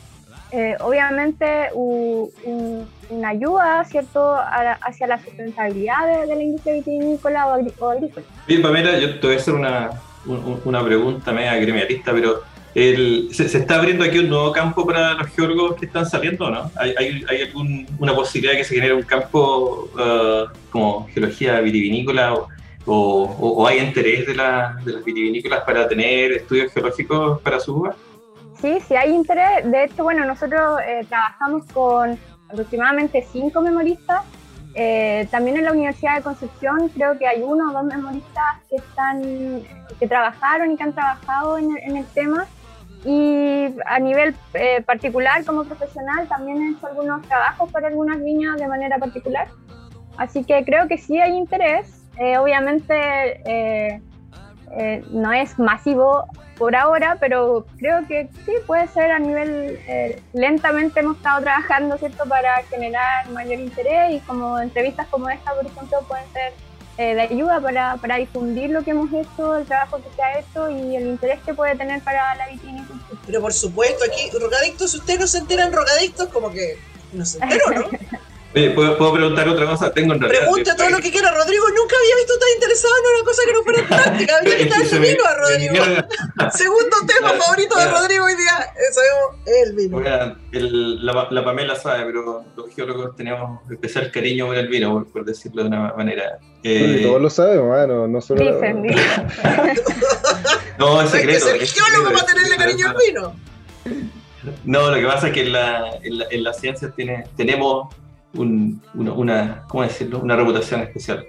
G: obviamente una ayuda, ¿cierto?, hacia la sustentabilidad de la industria vitivinícola o agrícola.
D: Bien, Pamela, yo te voy a hacer una pregunta media gremialista, pero ¿se está abriendo aquí un nuevo campo para los geólogos que están saliendo, no? ¿Hay alguna posibilidad de que se genere un campo como geología vitivinícola o hay interés de las vitivinícolas para tener estudios geológicos para su uva?
G: Sí, hay interés. De hecho, bueno, nosotros trabajamos con aproximadamente 5 memoristas. También en la Universidad de Concepción creo que hay 1 o 2 memoristas que trabajaron y que han trabajado en el tema. Y a nivel particular, como profesional, también he hecho algunos trabajos para algunas viñas de manera particular. Así que creo que sí hay interés. Obviamente no es masivo por ahora, pero creo que sí puede ser a nivel, lentamente hemos estado trabajando, ¿cierto?, para generar mayor interés, y como entrevistas como esta, por ejemplo, pueden ser de ayuda para difundir lo que hemos hecho, el trabajo que se ha hecho y el interés que puede tener para la vitivinicultura.
B: Pero por supuesto, aquí, Rogadictos, si ustedes no se enteran, Rogadictos, como que no se enteró, ¿no?
D: Oye, ¿puedo preguntar otra cosa? Tengo en realidad...
B: Pregunte todo lo que quiera, Rodrigo. Nunca había visto tan interesado en una cosa que no fuera práctica. Habría que darle vino a Rodrigo. Segundo tema favorito de Rodrigo hoy día, es el vino.
D: La Pamela sabe, pero los geólogos tenemos especial cariño por el vino, por decirlo de una manera.
C: Todos lo saben, mano, no solo...
G: Dicen.
D: No, es secreto.
B: Hay que ser geólogo para tenerle cariño al vino.
D: No, lo que pasa es que en las ciencias tenemos ¿cómo decirlo? Una reputación especial.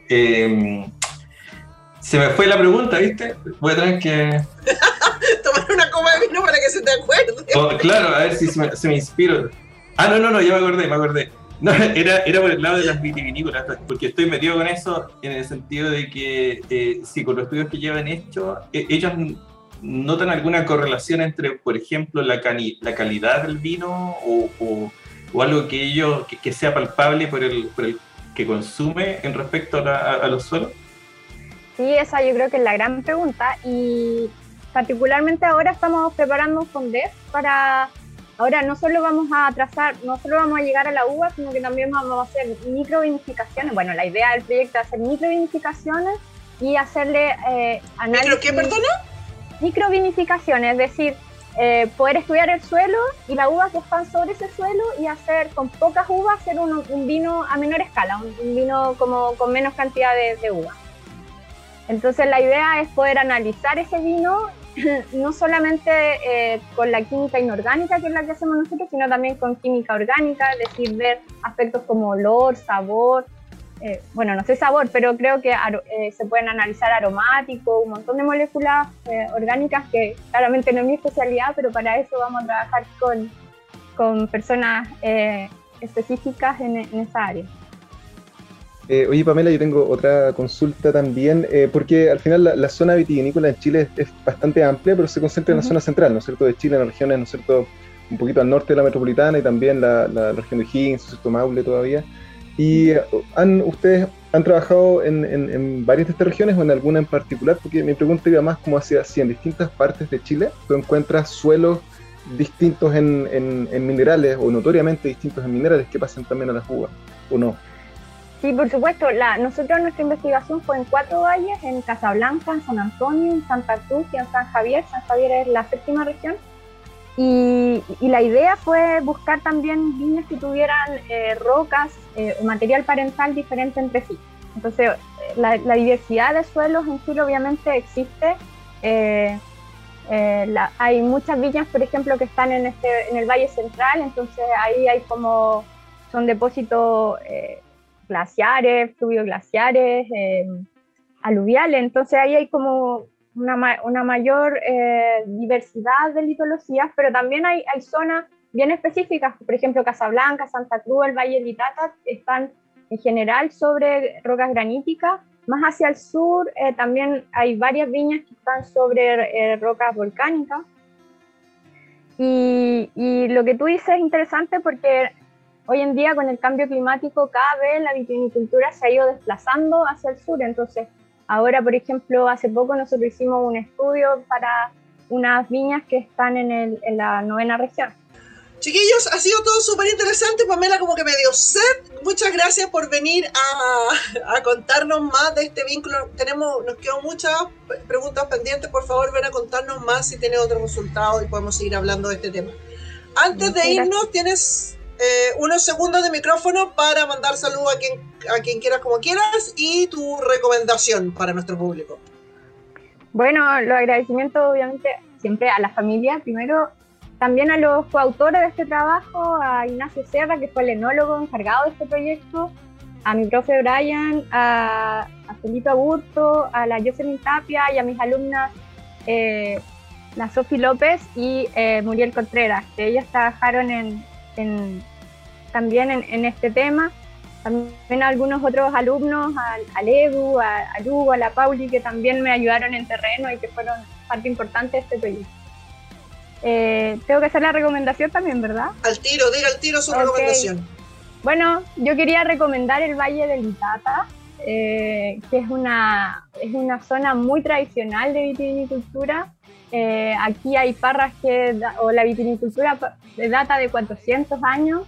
D: Se me fue la pregunta, ¿viste? Voy a tener que...
B: Tomar una copa de vino para que se te acuerde.
D: Oh, claro, a ver si se me inspiro. No, ya me acordé. No, era por el lado de las vitivinícolas, porque estoy metido con eso en el sentido de que sí, con los estudios que llevan hechos, ellos notan alguna correlación entre, por ejemplo, la calidad del vino o algo que sea palpable por el que consume en respecto a los suelos?
G: Sí, esa yo creo que es la gran pregunta, y particularmente ahora estamos preparando un FONDEF para... Ahora no solo vamos a llegar a la uva, sino que también vamos a hacer microvinificaciones. Bueno, la idea del proyecto es hacer microvinificaciones y hacerle análisis...
B: ¿Micro qué, perdona?
G: Microvinificaciones, es decir, poder estudiar el suelo y las uvas que están sobre ese suelo y hacer con pocas uvas hacer un vino a menor escala, un vino como con menos cantidad de uvas. Entonces la idea es poder analizar ese vino no solamente con la química inorgánica, que es la que hacemos nosotros, sino también con química orgánica, es decir, ver aspectos como olor, sabor, bueno, no sé sabor, pero creo que se pueden analizar aromáticos, un montón de moléculas orgánicas que claramente no es mi especialidad, pero para eso vamos a trabajar con personas específicas en esa área.
C: Oye, Pamela, yo tengo otra consulta también, porque al final la zona vitivinícola en Chile es bastante amplia, pero se concentra en la zona central, ¿no es cierto?, de Chile, en las regiones, ¿no es cierto?, un poquito al norte de la metropolitana y también la región de Higgins, ¿no es cierto?, Maule todavía. ¿Y ustedes han trabajado en varias de estas regiones o en alguna en particular? Porque mi pregunta iba más como hacia si en distintas partes de Chile tú encuentras suelos distintos en minerales o notoriamente distintos en minerales que pasan también a las uvas, ¿o no?
G: Sí, por supuesto. Nosotros nuestra investigación fue en 4 valles, en Casablanca, en San Antonio, en Santa Cruz y en San Javier. San Javier es la 7ª región. Y la idea fue buscar también viñas que tuvieran rocas o material parental diferente entre sí. Entonces, la diversidad de suelos en Chile obviamente existe. Hay muchas viñas, por ejemplo, que están en el Valle Central, entonces ahí hay son depósitos glaciares, fluvioglaciares, aluviales, entonces ahí hay como una mayor diversidad de litologías, pero también hay zonas bien específicas, por ejemplo Casablanca, Santa Cruz, el Valle del Itata, están en general sobre rocas graníticas. Más hacia el sur también hay varias viñas que están sobre rocas volcánicas. Y lo que tú dices es interesante porque hoy en día con el cambio climático cada vez la vitivinicultura se ha ido desplazando hacia el sur. Entonces ahora, por ejemplo, hace poco nosotros hicimos un estudio para unas viñas que están en la 9ª región.
B: Chiquillos, ha sido todo súper interesante. Pamela como que me dio sed. Muchas gracias por venir a contarnos más de este vínculo. Nos quedan muchas preguntas pendientes. Por favor, ven a contarnos más si tiene otros resultados y podemos seguir hablando de este tema. Antes de irnos, tienes unos segundos de micrófono para mandar saludos a quien quieras como quieras y tu recomendación para nuestro público.
G: Bueno, los agradecimientos obviamente siempre a la familia primero. También a los coautores de este trabajo, a Ignacio Serra, que fue el enólogo encargado de este proyecto, a mi profe Brian, a Felipe Aburto, a la Jocelyn Tapia y a mis alumnas, la Sofi López y Muriel Contreras, que ellas trabajaron también en este tema. También a algunos otros alumnos, al Edu, a Lugo, a la Pauli, que también me ayudaron en terreno y que fueron parte importante de este proyecto. Tengo que hacer la recomendación también, ¿verdad?
B: Diga al tiro su recomendación.
G: Bueno, yo quería recomendar el Valle del Itata, que es una zona muy tradicional de vitivinicultura. Aquí hay parras la vitivinicultura data de 400 años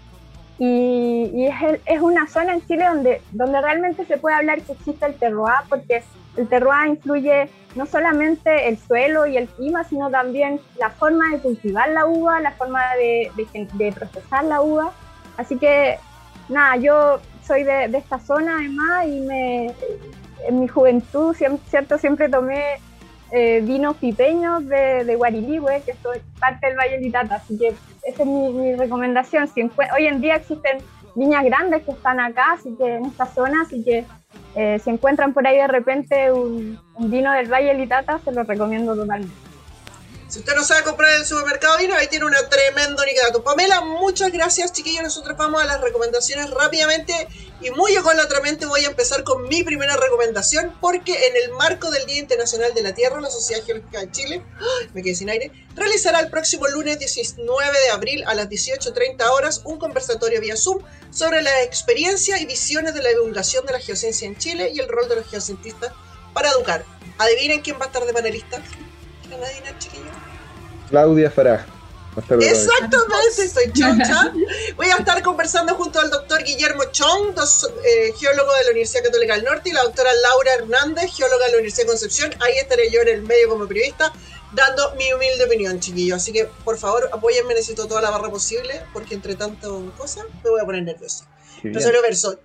G: y es una zona en Chile donde realmente se puede hablar que existe el terroir, porque el terroir influye no solamente el suelo y el clima, sino también la forma de cultivar la uva, la forma de procesar la uva. Así que, nada, yo soy de esta zona además y en mi juventud, siempre tomé vinos pipeños de Guariligüe, que soy parte del Valle del Itata. Así que esa es mi recomendación. Hoy en día existen viñas grandes que están acá, así que en esta zona, así que si encuentran por ahí de repente un vino del Valle del Itata, se lo recomiendo totalmente.
B: Si usted no sabe comprar en el supermercado vino, ahí tiene una tremendo dato. Pamela, muchas gracias, chiquillos. Nosotros vamos a las recomendaciones rápidamente y muy ególatramente voy a empezar con mi primera recomendación, porque en el marco del Día Internacional de la Tierra, la Sociedad Geológica de Chile, me quedé sin aire, realizará el próximo lunes 19 de abril a las 18:30 horas un conversatorio vía Zoom sobre la experiencia y visiones de la divulgación de la geociencia en Chile y el rol de los geocientistas para educar. Adivinen quién va a estar de panelista. ¿Quieren adivinar, chiquillos?
C: Claudia Farah.
B: Exactamente, estoy choncha. Voy a estar conversando junto al doctor Guillermo Chong, geólogo de la Universidad Católica del Norte, y la doctora Laura Hernández, geóloga de la Universidad de Concepción. Ahí estaré yo en el medio como periodista, dando mi humilde opinión, chiquillos. Así que, por favor, apóyenme, necesito toda la barra posible, porque entre tanto cosas me voy a poner nervioso. Rosario Verso.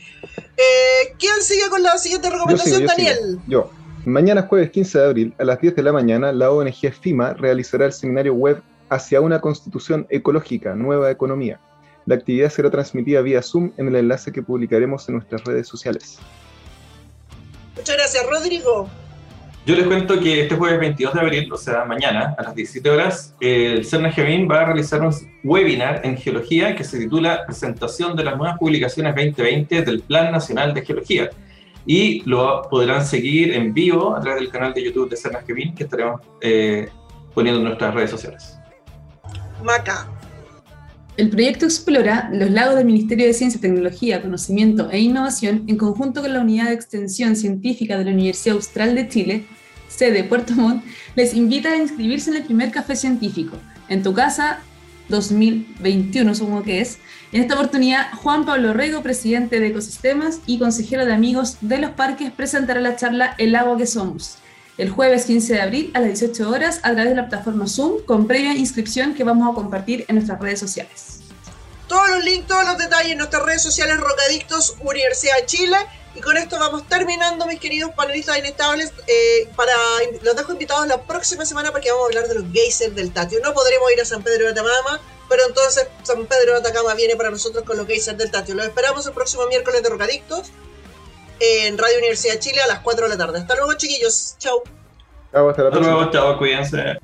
B: ¿Quién sigue con la siguiente recomendación, Daniel?
C: Yo. Mañana jueves 15 de abril a las 10 de la mañana, la ONG FIMA realizará el seminario web Hacia una Constitución Ecológica, Nueva Economía. La actividad será transmitida vía Zoom en el enlace que publicaremos en nuestras redes sociales.
B: Muchas gracias, Rodrigo.
D: Yo les cuento que este jueves 22 de abril, o sea, mañana, a las 17 horas, el CERNAS GEMIN va a realizar un webinar en geología que se titula Presentación de las nuevas publicaciones 2020 del Plan Nacional de Geología. Y lo podrán seguir en vivo a través del canal de YouTube de CERNAS GEMIN, que estaremos poniendo en nuestras redes sociales.
B: Maca.
E: El proyecto explora los lagos del Ministerio de Ciencia, Tecnología, Conocimiento e Innovación en conjunto con la Unidad de Extensión Científica de la Universidad Austral de Chile, sede Puerto Montt, les invita a inscribirse en el primer café científico, En tu Casa 2021, supongo que es. En esta oportunidad, Juan Pablo Rego, presidente de Ecosistemas y consejero de Amigos de los Parques, presentará la charla El agua que somos, el jueves 15 de abril a las 18 horas a través de la plataforma Zoom, con previa inscripción que vamos a compartir en nuestras redes sociales.
B: Todos los links, todos los detalles en nuestras redes sociales, Rocadictos Universidad de Chile. Y con esto vamos terminando, mis queridos panelistas inestables. Los dejo invitados la próxima semana porque vamos a hablar de los geysers del Tatio. No podremos ir a San Pedro de Atacama, pero entonces San Pedro de Atacama viene para nosotros con los geysers del Tatio. Los esperamos el próximo miércoles de Rocadictos en Radio Universidad de Chile a las 4 de la tarde. Hasta luego, chiquillos. Chau.
C: Chao, hasta la próxima.
D: Hasta luego, chao, cuídense.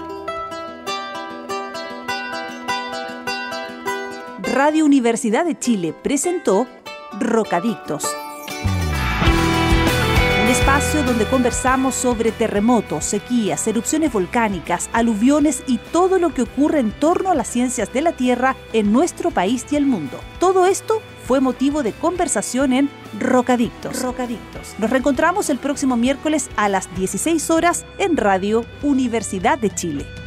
A: Radio Universidad de Chile presentó Rocadictos, un espacio donde conversamos sobre terremotos, sequías, erupciones volcánicas, aluviones y todo lo que ocurre en torno a las ciencias de la Tierra en nuestro país y el mundo. Todo esto fue motivo de conversación en Rocadictos. Nos reencontramos el próximo miércoles a las 16 horas en Radio Universidad de Chile.